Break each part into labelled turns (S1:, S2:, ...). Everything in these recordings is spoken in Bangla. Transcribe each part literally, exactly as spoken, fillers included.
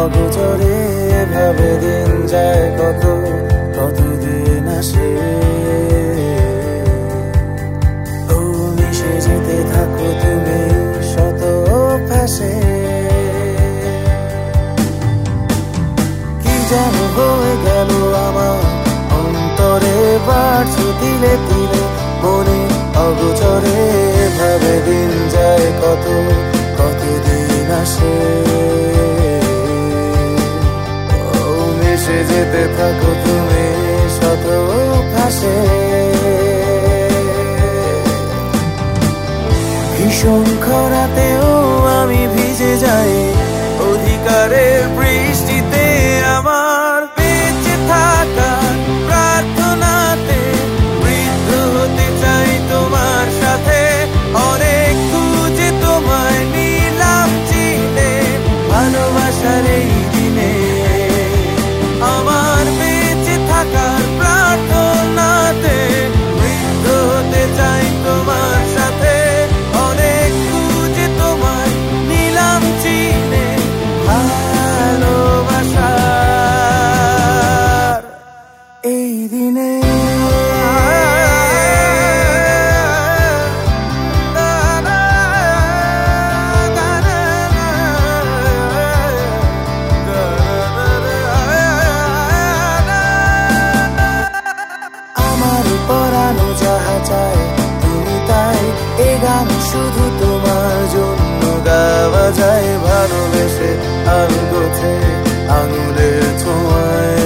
S1: অগোচরে ভাবে দিন যায় কত, কতদিন আসে। ও মিশে যেতে থাকো তুমি শত অভ্যাসে। কি যেন হয়ে গেল আমার অন্তরে, বাড়ছে তিলে তিলে মনে অগোচরে ভাবে দিন যায় কত, কতদিন আসে। ও মিশে যেতে থাকো তুমি শত ভাষে। ভীষণ খরাতেও আমি ভিজে যাই অধিকারের বৃষ্টিতে। আমার বেঁচে থাকার প্রার্থনাতে বৃদ্ধ হতে চাই তোমার সাথে। অনেক খুঁজে তোমায় নিলাম চিনে ভালোবাসার এই দিনে। আমার বেঁচে থাকার প্রার্থনাতে বৃদ্ধ হতে চাই তোমার সাথে। অনেক খুঁজে তোমায় নিলাম চিনে ভালোবাসার এই দিনে। আমার পরানো যাহা চায় তুমি তাই, এ গান শুধু তোমার জন্য গাওয়া যায়। ভালোবেসে আলগোছে আঙুলের ছোঁয়ায়,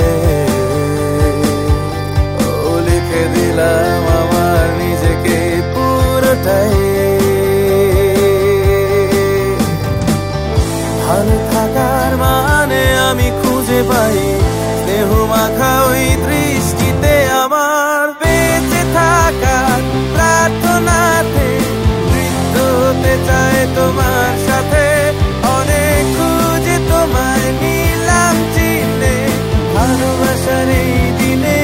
S1: ও লিখে দিলাম আমার নিজেকে পুরোটাই। ভালো থাকার মানে আমি খুঁজে পাই স্নেহ মাখা ওই দৃষ্টিতে। আমার বেঁচে থাকার প্রার্থনাতে বৃদ্ধ হতে চায় তোমার সাথে। অনেক খুঁজে তোমায় নিলাম চিনে ভালোবাসার এই দিনে।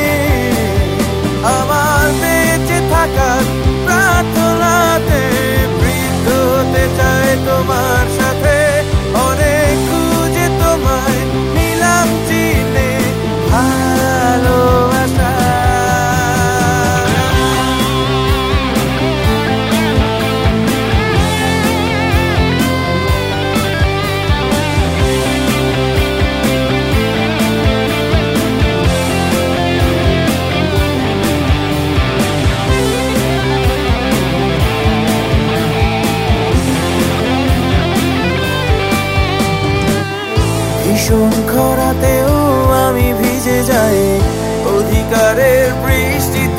S1: আমার বেঁচে থাকার প্রার্থনাতে বৃদ্ধ হতে চায় তোমার সাথে। অনেক খুঁজে তোমায় নিলাম চিনে ভালোবাসা। ভীষণ খরাতেও আমি ভিজে যাই অধিকারের বৃষ্টি